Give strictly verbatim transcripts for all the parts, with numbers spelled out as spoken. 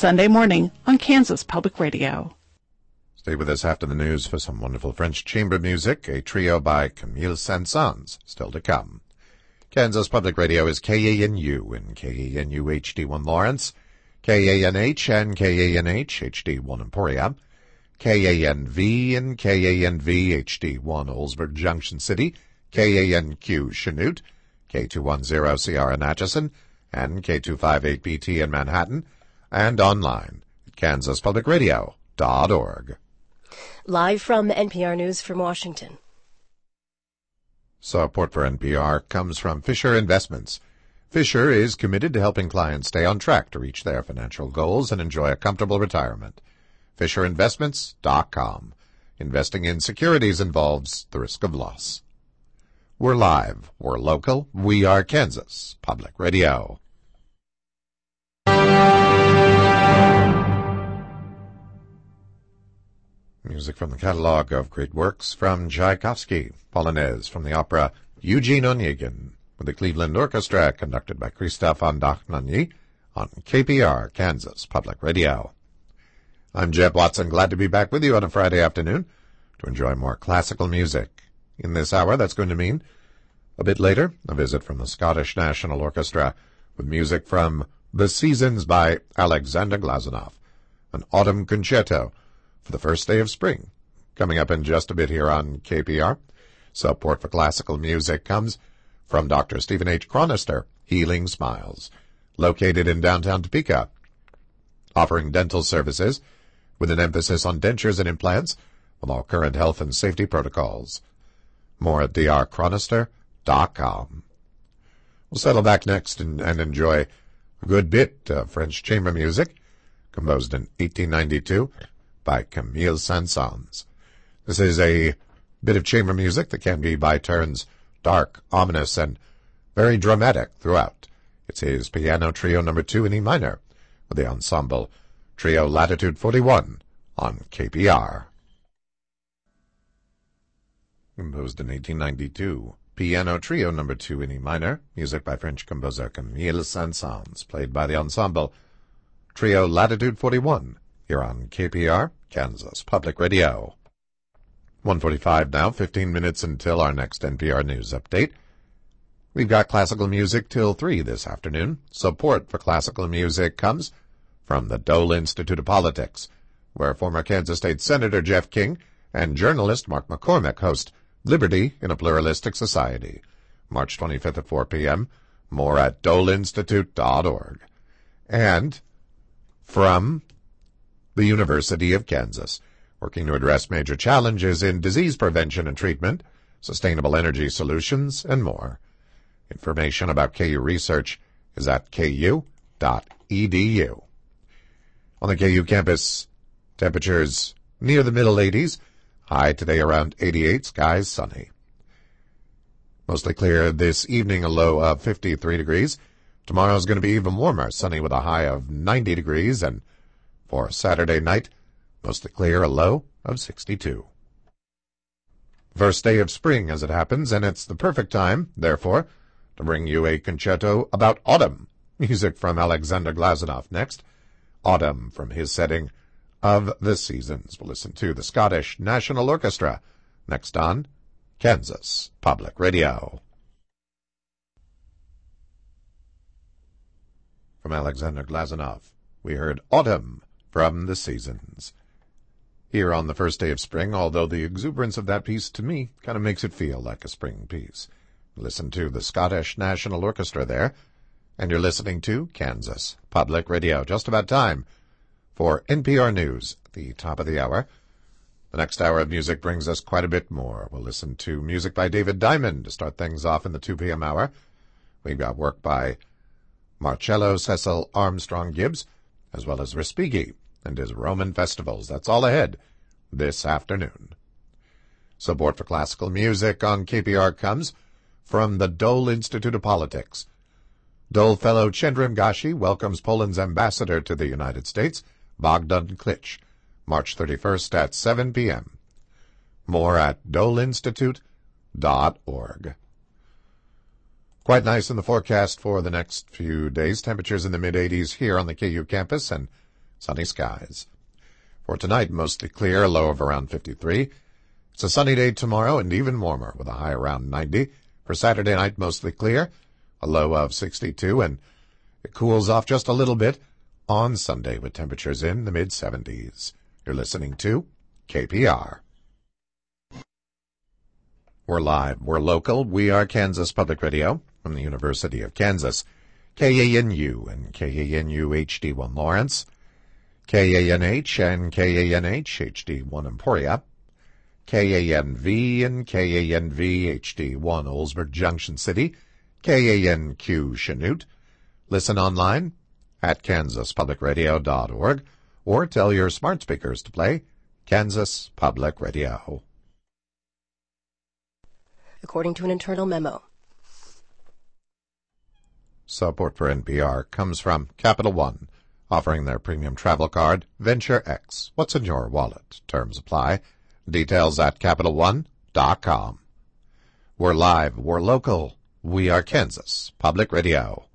Sunday morning on Kansas Public Radio. Stay with us after the news for some wonderful French chamber music, a trio by Camille Saint-Saëns, still to come. Kansas Public Radio is K A N U and K A N U H D one Lawrence, K A N H and K A N H H D one Emporia, K A N V and K A N V H D one Oldsburg Junction City, K A N Q Chanute, K two ten Sierra Natchison, and K two fifty-eight B T in Manhattan, and online at kansas public radio dot org. Live from N P R News from Washington. Support for N P R comes from Fisher Investments. Fisher is committed to helping clients stay on track to reach their financial goals and enjoy a comfortable retirement. fisher investments dot com. Investing in securities involves the risk of loss. We're live. We're local. We are Kansas Public Radio. Music from the catalog of great works from Tchaikovsky, Polonaise from the opera Eugene Onegin, with the Cleveland Orchestra conducted by Christophe Andachnagny on K P R, Kansas Public Radio. I'm Jeb Watson, glad to be back with you on a Friday afternoon to enjoy more classical music. In this hour, that's going to mean, a bit later, a visit from the Scottish National Orchestra with music from The Seasons by Alexander Glazunov, an autumn concerto for the first day of spring. Coming up in just a bit here on K P R. Support for classical music comes from Doctor Stephen H. Chronister, Healing Smiles, located in downtown Topeka, offering dental services with an emphasis on dentures and implants with all current health and safety protocols. More at d r chronister dot com. We'll settle back next and, and enjoy a good bit of French chamber music composed in eighteen ninety-two by Camille Saint-Saëns. This is a bit of chamber music that can be by turns dark, ominous, and very dramatic throughout. It's his piano trio number two in E minor with the ensemble Trio Latitude forty-one on K P R. Composed in eighteen ninety-two, piano trio number two in E minor, music by French composer Camille Saint-Saëns, played by the ensemble Trio Latitude forty-one, here on K P R, Kansas Public Radio. one forty-five now, fifteen minutes until our next N P R News update. We've got classical music till three this afternoon. Support for classical music comes from the Dole Institute of Politics, where former Kansas State Senator Jeff King and journalist Mark McCormick host Liberty in a Pluralistic Society, March twenty-fifth at four p.m. More at dole institute dot org. And from the University of Kansas, working to address major challenges in disease prevention and treatment, sustainable energy solutions, and more. Information about K U research is at k u dot e d u. On the K U campus, temperatures near the middle eighties, high today around eighty-eight, skies sunny. Mostly clear this evening, a low of fifty-three degrees. Tomorrow's going to be even warmer, sunny with a high of ninety degrees, and for Saturday night, mostly clear, a low of sixty-two. First day of spring, as it happens, and it's the perfect time, therefore, to bring you a concerto about autumn. Music from Alexander Glazunov next. Autumn from his setting of The Seasons. We'll listen to the Scottish National Orchestra next on Kansas Public Radio. From Alexander Glazunov, we heard Autumn from The Seasons. Here on the first day of spring, although the exuberance of that piece to me kind of makes it feel like a spring piece. Listen to the Scottish National Orchestra there, and you're listening to Kansas Public Radio. Just about time for N P R News, the top of the hour. The next hour of music brings us quite a bit more. We'll listen to music by David Diamond to start things off in the two p.m. hour. We've got work by Marcello Cecil Armstrong Gibbs, as well as Respighi and his Roman festivals. That's all ahead this afternoon. Support for classical music on K P R comes from the Dole Institute of Politics. Dole fellow Chandrim Gashi welcomes Poland's ambassador to the United States, Bogdan Klitsch, March thirty-first at seven p.m. More at dole institute dot org. Quite nice in the forecast for the next few days. Temperatures in the mid-eighties here on the K U campus, and sunny skies. For tonight, mostly clear, a low of around fifty-three. It's a sunny day tomorrow and even warmer with a high around ninety. For Saturday night, mostly clear, a low of sixty-two, and it cools off just a little bit on Sunday with temperatures in the mid-seventies. You're listening to K P R. We're live, we're local, we are Kansas Public Radio from the University of Kansas. K A N U and K A N U H D one Lawrence, K A N H and K A N H H D one Emporia, K A N V and K A N V H D one Oldsburg Junction City, K A N Q Chanute. Listen online at kansas public radio dot org or tell your smart speakers to play Kansas Public Radio. According to an internal memo. Support for N P R comes from Capital One, offering their premium travel card, Venture X. What's in your wallet? Terms apply. Details at capital one dot com. We're live, we're local, we are Kansas Public Radio.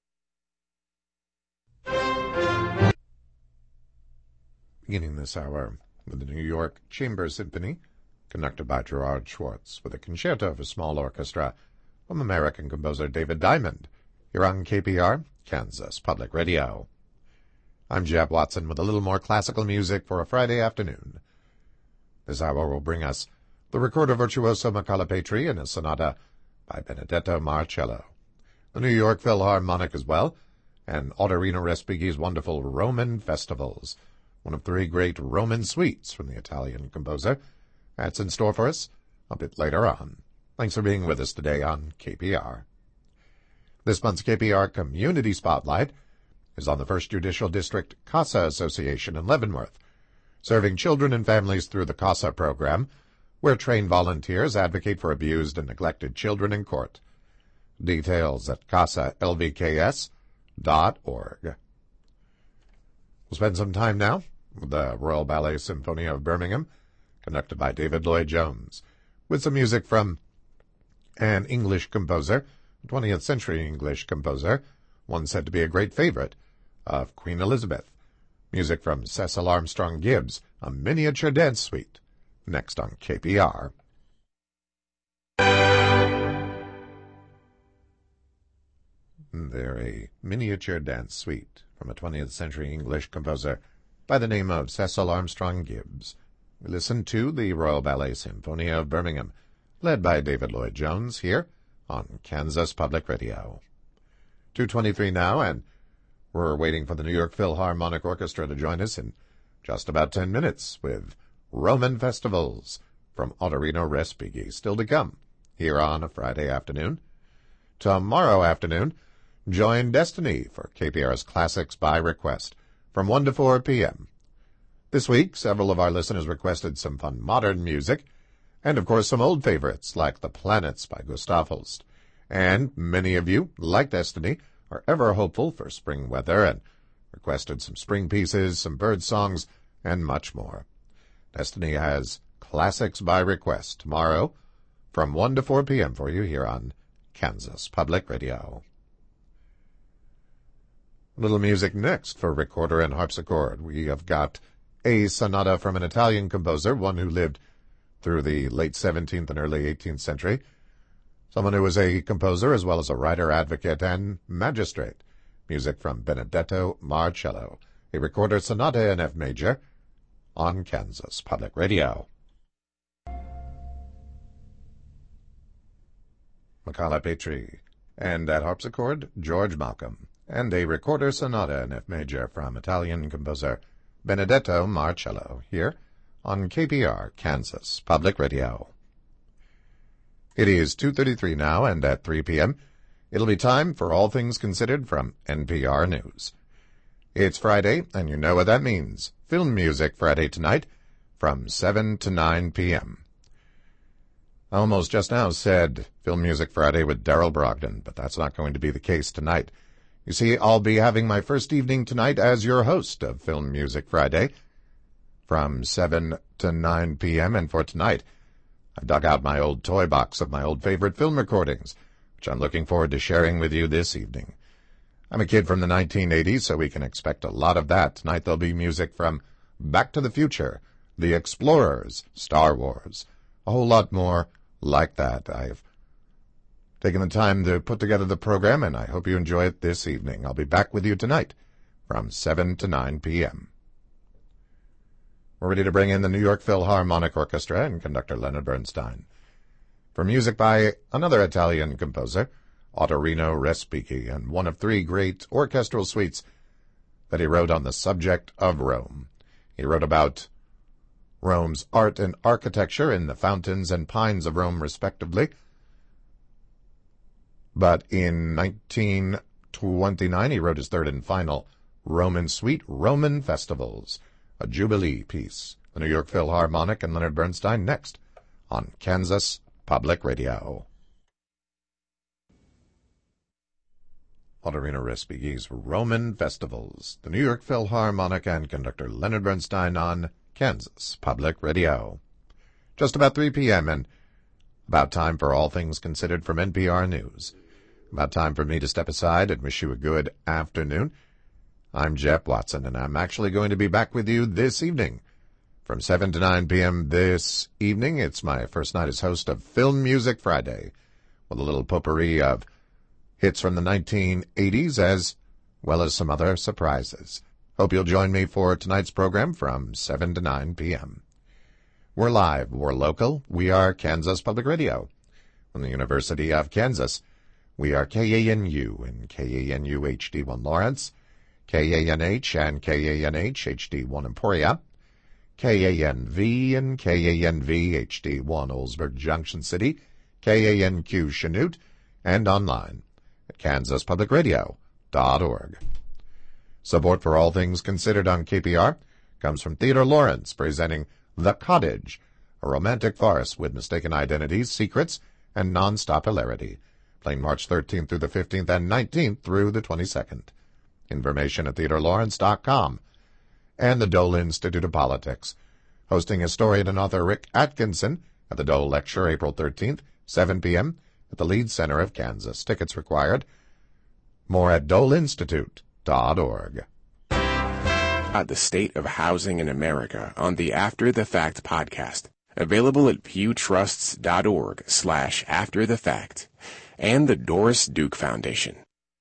Beginning this hour with the New York Chamber Symphony, conducted by Gerard Schwartz, with a concerto for small orchestra from American composer David Diamond, here on K P R, Kansas Public Radio. I'm Jeb Watson with a little more classical music for a Friday afternoon. This hour will bring us the recorder virtuoso Michala Petri in a sonata by Benedetto Marcello, the New York Philharmonic as well, and Ottorino Respighi's wonderful Roman Festivals, one of three great Roman suites from the Italian composer. That's in store for us a bit later on. Thanks for being with us today on K P R. This month's K P R Community Spotlight is on the First Judicial District CASA Association in Leavenworth, serving children and families through the CASA program, where trained volunteers advocate for abused and neglected children in court. Details at casa l v k s dot org. We'll spend some time now with the Royal Ballet Symphonia of Birmingham, conducted by David Lloyd Jones, with some music from an English composer, twentieth century English composer, one said to be a great favorite of Queen Elizabeth. Music from Cecil Armstrong Gibbs, a miniature dance suite, next on K P R. They're a miniature dance suite from a twentieth century English composer by the name of Cecil Armstrong Gibbs. We listen to the Royal Ballet Symphonia of Birmingham, led by David Lloyd Jones, here on Kansas Public Radio. two twenty-three now, and we're waiting for the New York Philharmonic Orchestra to join us in just about ten minutes with Roman Festivals from Ottorino Respighi, still to come here on a Friday afternoon. Tomorrow afternoon, join Destiny for K P R's Classics by Request from one to four p.m. This week, several of our listeners requested some fun modern music, and of course some old favorites like The Planets by Gustav Holst. And many of you, like Destiny, are ever hopeful for spring weather and requested some spring pieces, some bird songs, and much more. Destiny has Classics by Request tomorrow from one to four p.m. for you here on Kansas Public Radio. A little music next for recorder and harpsichord. We have got a sonata from an Italian composer, one who lived through the late seventeenth and early eighteenth century, someone who was a composer as well as a writer, advocate, and magistrate. Music from Benedetto Marcello, a recorder sonata in F major, on Kansas Public Radio. Michala Petri, and at harpsichord, George Malcolm, and a recorder sonata in F major from Italian composer Benedetto Marcello, here on K P R, Kansas Public Radio. It is two thirty-three now, and at three p.m., it'll be time for All Things Considered from N P R News. It's Friday, and you know what that means. Film Music Friday tonight from seven to nine p.m. I almost just now said Film Music Friday with Daryl Brogdon, but that's not going to be the case tonight. You see, I'll be having my first evening tonight as your host of Film Music Friday from seven to nine p.m., and for tonight, I dug out my old toy box of my old favorite film recordings, which I'm looking forward to sharing with you this evening. I'm a kid from the nineteen eighties, so we can expect a lot of that. Tonight there'll be music from Back to the Future, The Explorers, Star Wars, a whole lot more like that. I've taken the time to put together the program, and I hope you enjoy it this evening. I'll be back with you tonight from seven to nine p.m. We're ready to bring in the New York Philharmonic Orchestra and conductor Leonard Bernstein for music by another Italian composer, Ottorino Respighi, and one of three great orchestral suites that he wrote on the subject of Rome. He wrote about Rome's art and architecture in the fountains and pines of Rome, respectively. But in nineteen twenty-nine, he wrote his third and final Roman suite, Roman Festivals, a Jubilee piece. The New York Philharmonic and Leonard Bernstein next on Kansas Public Radio. Ottorino Respighi's Roman Festivals, the New York Philharmonic and conductor Leonard Bernstein on Kansas Public Radio. Just about three p.m. and about time for All Things Considered from N P R News. About time for me to step aside and wish you a good afternoon. I'm Jeff Watson, and I'm actually going to be back with you this evening from seven to nine p.m. this evening. It's my first night as host of Film Music Friday, with a little potpourri of hits from the nineteen eighties, as well as some other surprises. Hope you'll join me for tonight's program from seven to nine p.m. We're live, we're local, we are Kansas Public Radio. From the University of Kansas, we are K A N U and K A N U H D one Lawrence, K A N H and K A N H H D one Emporia, K A N V and K A N V H D one Oldsburg Junction City, K A N Q Chanute, and online at kansas public radio dot org. Support for All Things Considered on K P R comes from Theodore Lawrence, presenting The Cottage, a romantic farce with mistaken identities, secrets, and non-stop hilarity, playing March thirteenth through the fifteenth and nineteenth through the twenty-second. Information at theodore lawrence dot com. And the Dole Institute of Politics, hosting historian and author Rick Atkinson at the Dole Lecture April thirteenth, seven p.m. at the Leeds Center of Kansas. Tickets required. More at dole institute dot org. At the state of housing in America on the After the Fact podcast, available at pewtrusts.org slash after the fact, and the Doris Duke Foundation.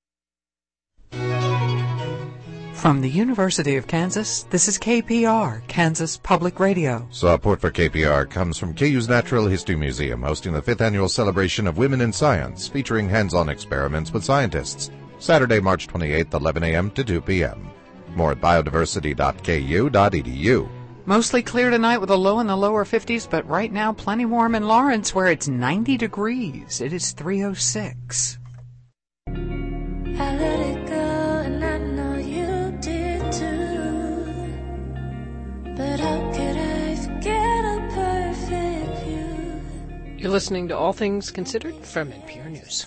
From the University of Kansas, this is K P R, Kansas Public Radio. Support for K P R comes from K U's Natural History Museum, hosting the fifth annual celebration of Women in Science, featuring hands-on experiments with scientists. Saturday, March twenty-eighth, eleven a.m. to two p.m. More at biodiversity dot k u dot e d u. Mostly clear tonight with a low in the lower fifties, but right now plenty warm in Lawrence, where it's ninety degrees. It is three oh six. I let it go, and I know you did too. But how could I forget a perfect view? You're listening to All Things Considered from N P R News.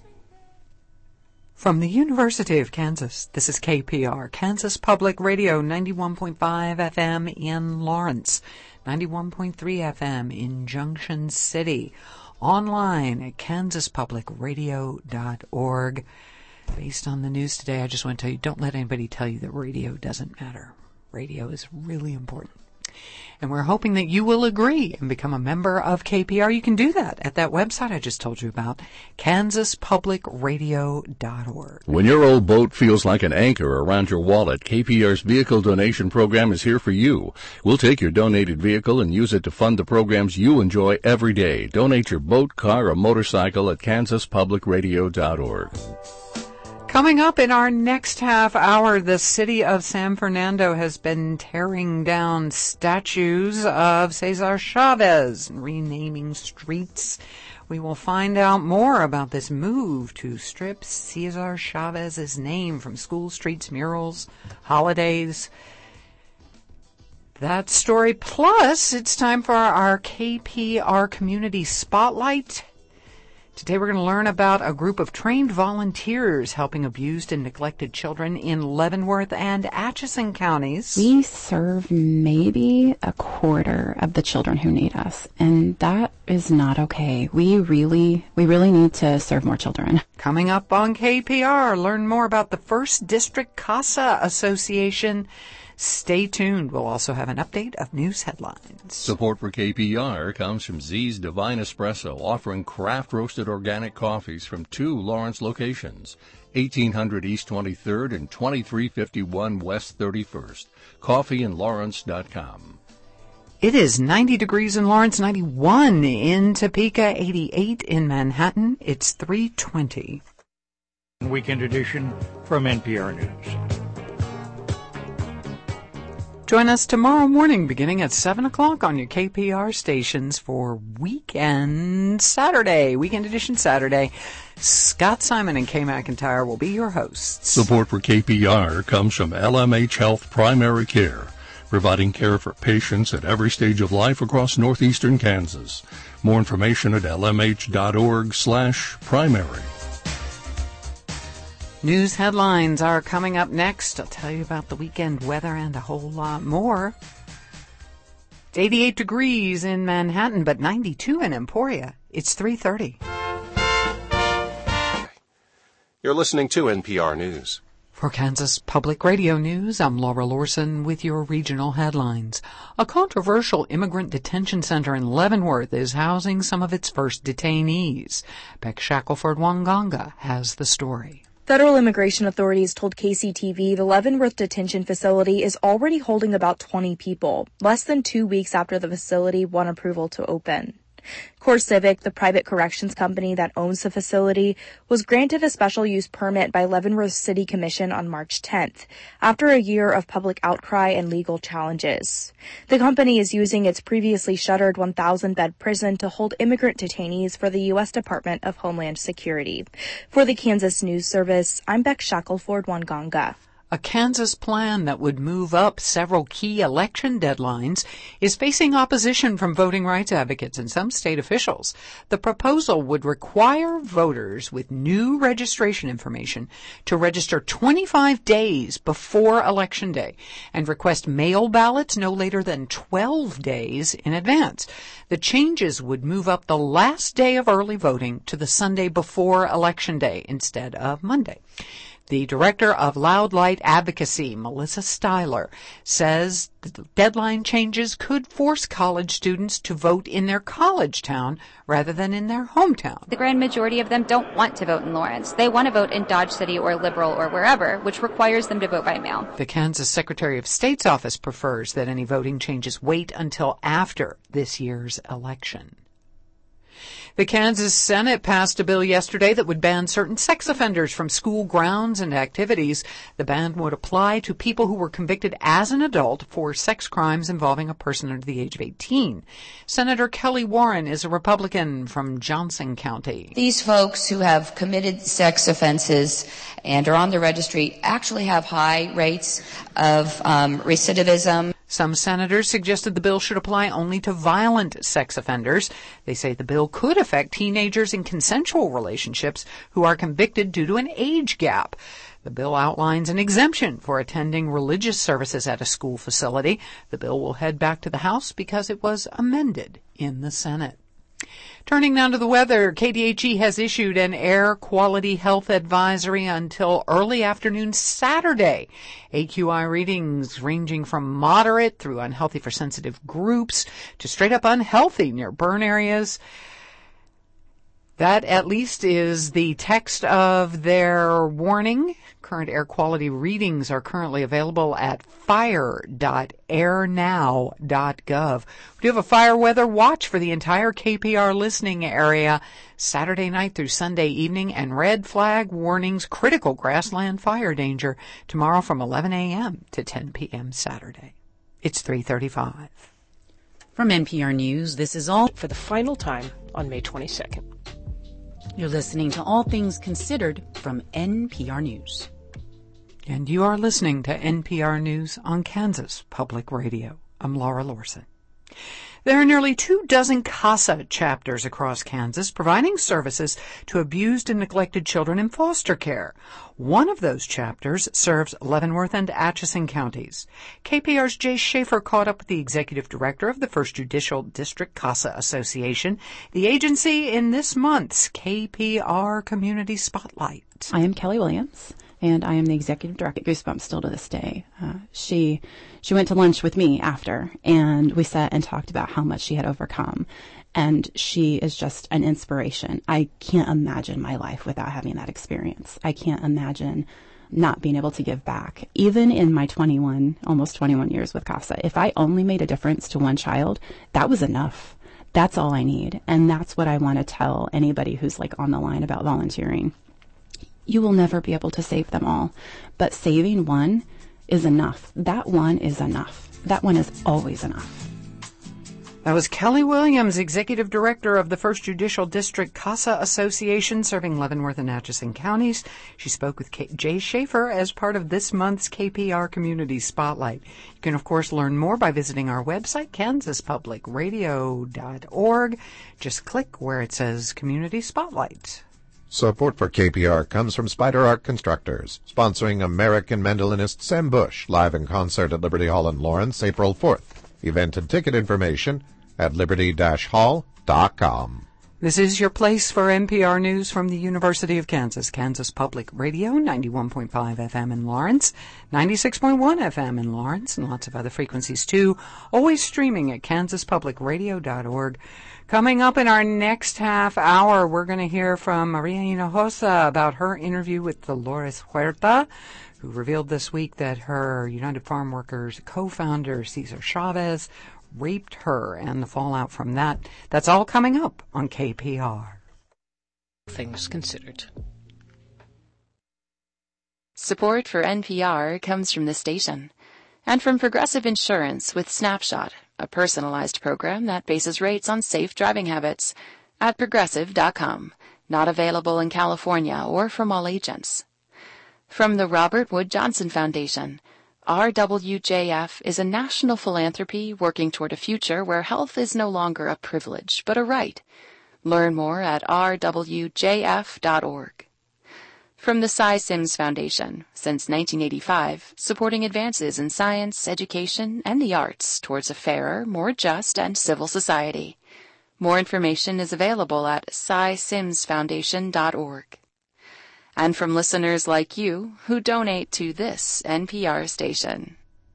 From the University of Kansas, this is K P R, Kansas Public Radio, ninety-one point five F M in Lawrence, ninety-one point three F M in Junction City, online at kansas public radio dot org. Based on the news today, I just want to tell you, don't let anybody tell you that radio doesn't matter. Radio is really important. And we're hoping that you will agree and become a member of K P R. You can do that at that website I just told you about, kansas public radio dot org. When your old boat feels like an anchor around your wallet, K P R's vehicle donation program is here for you. We'll take your donated vehicle and use it to fund the programs you enjoy every day. Donate your boat, car, or motorcycle at kansas public radio dot org. Coming up in our next half hour, the city of San Fernando has been tearing down statues of Cesar Chavez and renaming streets. We will find out more about this move to strip Cesar Chavez's name from school streets, murals, holidays. That story, plus it's time for our K P R Community Spotlight. Today we're going to learn about a group of trained volunteers helping abused and neglected children in Leavenworth and Atchison counties. We serve maybe a quarter of the children who need us, and that is not okay. We really, we really need to serve more children. Coming up on K P R, learn more about the First District CASA Association. Stay tuned. We'll also have an update of news headlines. Support for K P R comes from Z's Divine Espresso, offering craft-roasted organic coffees from two Lawrence locations, eighteen hundred East twenty-third and twenty-three fifty-one West thirty-first. coffee in lawrence dot com. It is ninety degrees in Lawrence, ninety-one in Topeka, eighty-eight in Manhattan. It's three twenty. Weekend edition from N P R News. Join us tomorrow morning beginning at seven o'clock on your K P R stations for Weekend Saturday, Weekend Edition Saturday. Scott Simon and Kay McIntyre will be your hosts. Support for K P R comes from L M H Health Primary Care, providing care for patients at every stage of life across northeastern Kansas. More information at lmh.org slash primary. News headlines are coming up next. I'll tell you about the weekend weather and a whole lot more. It's eighty-eight degrees in Manhattan, but ninety-two in Emporia. It's three thirty. You're listening to N P R News. For Kansas Public Radio News, I'm Laura Lorson with your regional headlines. A controversial immigrant detention center in Leavenworth is housing some of its first detainees. Beck Shackelford-Wanganga has the story. Federal immigration authorities told K C T V the Leavenworth detention facility is already holding about twenty people, less than two weeks after the facility won approval to open. CoreCivic, the private corrections company that owns the facility, was granted a special use permit by Leavenworth City Commission on March tenth, after a year of public outcry and legal challenges. The company is using its previously shuttered one thousand bed prison to hold immigrant detainees for the U S Department of Homeland Security. For the Kansas News Service, I'm Beck Shackelford-Wanganga. A Kansas plan that would move up several key election deadlines is facing opposition from voting rights advocates and some state officials. The proposal would require voters with new registration information to register twenty-five days before Election Day and request mail ballots no later than twelve days in advance. The changes would move up the last day of early voting to the Sunday before Election Day instead of Monday. The director of Loud Light Advocacy, Melissa Styler, says the deadline changes could force college students to vote in their college town rather than in their hometown. The grand majority of them don't want to vote in Lawrence. They want to vote in Dodge City or Liberal or wherever, which requires them to vote by mail. The Kansas Secretary of State's office prefers that any voting changes wait until after this year's election. The Kansas Senate passed a bill yesterday that would ban certain sex offenders from school grounds and activities. The ban would apply to people who were convicted as an adult for sex crimes involving a person under the age of eighteen. Senator Kelly Warren is a Republican from Johnson County. These folks who have committed sex offenses and are on the registry actually have high rates of um, recidivism. Some senators suggested the bill should apply only to violent sex offenders. They say the bill could affect teenagers in consensual relationships who are convicted due to an age gap. The bill outlines an exemption for attending religious services at a school facility. The bill will head back to the House because it was amended in the Senate. Turning now to the weather, K D H E has issued an air quality health advisory until early afternoon Saturday. A Q I readings ranging from moderate through unhealthy for sensitive groups to straight up unhealthy near burn areas. That at least is the text of their warning. Current air quality readings are currently available at fire dot air now dot gov. We do have a fire weather watch for the entire K P R listening area Saturday night through Sunday evening, and red flag warnings, critical grassland fire danger tomorrow from eleven a.m. to ten p.m. Saturday. It's three thirty-five. From N P R News, this is all for the final time on May twenty-second. You're listening to All Things Considered from N P R News. And you are listening to N P R News on Kansas Public Radio. I'm Laura Lorson. There are nearly two dozen CASA chapters across Kansas providing services to abused and neglected children in foster care. One of those chapters serves Leavenworth and Atchison counties. K P R's Jay Schaefer caught up with the executive director of the First Judicial District CASA Association, the agency in this month's K P R Community Spotlight. I am Kelly Williams, and I am the executive director. Goosebumps still to this day. Uh, she she went to lunch with me after, and we sat and talked about how much she had overcome. And she is just an inspiration. I can't imagine my life without having that experience. I can't imagine not being able to give back. Even in my twenty-one, almost twenty-one years with CASA, if I only made a difference to one child, that was enough. That's all I need. And that's what I want to tell anybody who's like on the line about volunteering. You will never be able to save them all, but saving one is enough. That one is enough. That one is always enough. That was Kelly Williams, Executive Director of the First Judicial District CASA Association serving Leavenworth and Atchison counties. She spoke with K- Jay Schaefer as part of this month's K P R Community Spotlight. You can, of course, learn more by visiting our website, kansas public radio dot org. Just click where it says Community Spotlight. Support for K P R comes from Spider Art Constructors, sponsoring American mandolinist Sam Bush, live in concert at Liberty Hall in Lawrence, April fourth. Event and ticket information at liberty dash hall dot com. This is your place for N P R News from the University of Kansas, Kansas Public Radio, ninety-one point five F M in Lawrence, ninety-six point one F M in Lawrence, and lots of other frequencies too. Always streaming at kansas public radio dot org. Coming up in our next half hour, we're going to hear from Maria Hinojosa about her interview with Dolores Huerta, who revealed this week that her United Farm Workers co-founder, Cesar Chavez, raped her and the fallout from that. That's all coming up on K P R. Things Considered. Support for N P R comes from the station and from Progressive Insurance with Snapshot, a personalized program that bases rates on safe driving habits at progressive dot com. Not available in California or from all agents. From the Robert Wood Johnson Foundation, R W J F is a national philanthropy working toward a future where health is no longer a privilege, but a right. Learn more at r w j f dot org. From the Cy Sims Foundation, since nineteen eighty-five, supporting advances in science, education, and the arts towards a fairer, more just, and civil society. More information is available at cy sims foundation dot org. And from listeners like you who donate to this N P R station.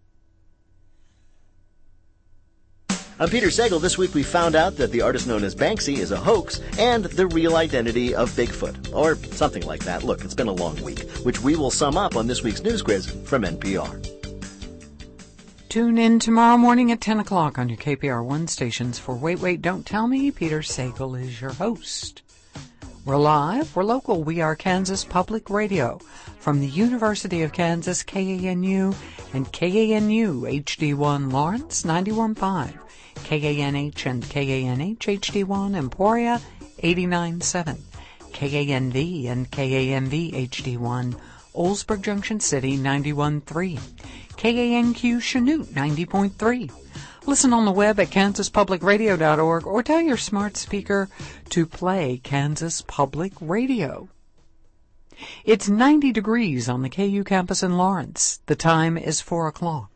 I'm Peter Sagal. This week we found out that the artist known as Banksy is a hoax and the real identity of Bigfoot, or something like that. Look, it's been a long week, which we will sum up on this week's news quiz from N P R. Tune in tomorrow morning at ten o'clock on your K P R one stations for Wait, Wait, Don't Tell Me. Peter Sagal is your host. We're live, we're local, we are Kansas Public Radio from the University of Kansas, K A N U, and K A N U H D one Lawrence, ninety-one point five, K A N H and K A N H H D one Emporia, eighty-nine point seven, K A N V and K A N V H D one Oldsburg Junction City, ninety-one point three, K A N Q Chanute, ninety point three. Listen on the web at kansas public radio dot org or tell your smart speaker to play Kansas Public Radio. It's ninety degrees on the K U campus in Lawrence. The time is four o'clock.